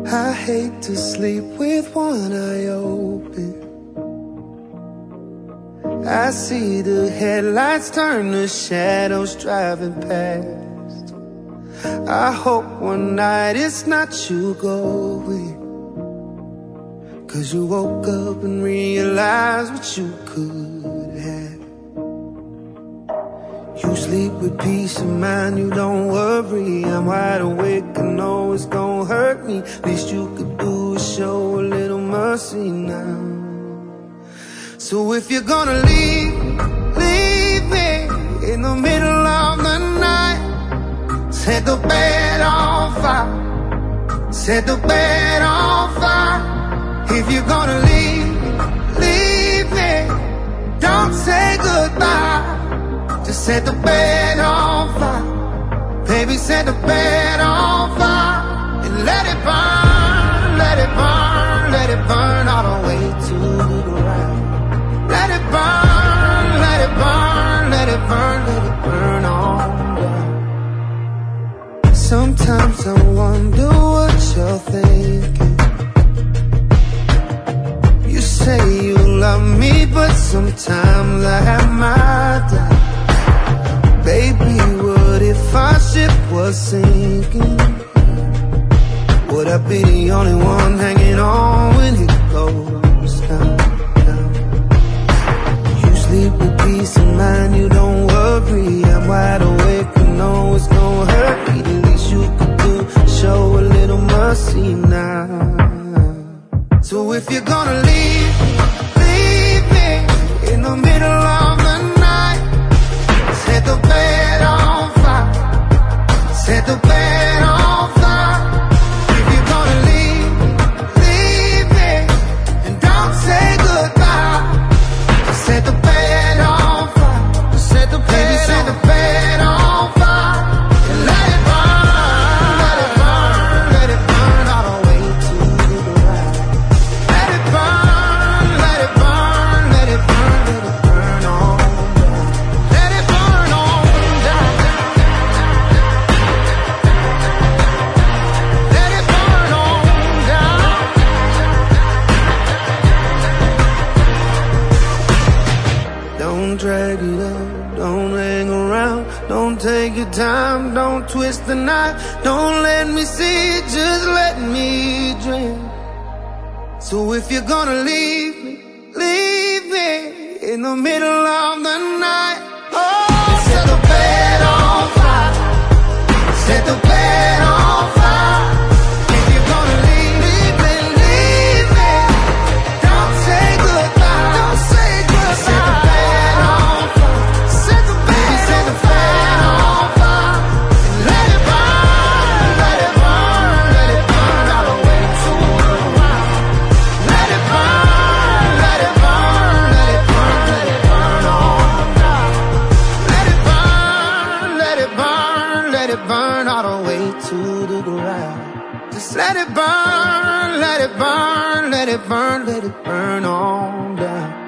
I hate to sleep with one eye open. I see the headlights turn to shadows driving past. I hope one night it's not you going, 'cause you woke up and realized what you could have. You sleep with peace of mind, you don't worry. I'm wide awake, I know it's gonna hurt me. Least you could do is show a little mercy now. So if you're gonna leave, leave me in the middle of the night. Set the bed on fire, set the bed on fire. If you're gonna leave, leave me, don't say goodbye. Just set the bed on fire, baby, set the bed on fire. And let it burn, let it burn, let it burn all the way to the ground. Let it burn, let it burn, let it burn, let it burn on down. Sometimes I wonder what you're thinking. You say you love me, but sometimes I have my doubts. Baby, what if our ship was sinking? Would I be the only one hanging on when it goes down, down? You sleep with peace of mind, you don't worry. I'm wide awake, I know it's gonna hurt me. The least you could do, show a little mercy now. So if you're gonna leave, leave me in the middle of the night. Set the bed on fire, set the bed on fire. If you're gonna leave, leave me, and don't say goodbye. Set the bed on fire, set the bed, baby, set the bed on fire. And let it burn, let it burn, let it burn all the way to the ground. Let it burn, let it burn, let it burn, let it burn on down. Let it burn on down. Let it burn on down. Don't drag it up, don't hang around. Don't take your time, don't twist the knife. Don't let me see it, just let me dream. So if you're gonna leave me, leave me in the middle of the night. Oh, set the bed on fire, set the bed on fire. If you're gonna leave, leave me, leave me, don't say goodbye, don't say goodbye. Set the bed on fire, set the bed, baby, set the bed on fire. And let it burn, let it burn, let it burn all the way to the ground. Let it burn, let it burn, let it burn, let it burn on down. Let it burn, let it burn, let it burn all the way to the ground. Just let it burn, let it burn, let it burn, let it burn on down.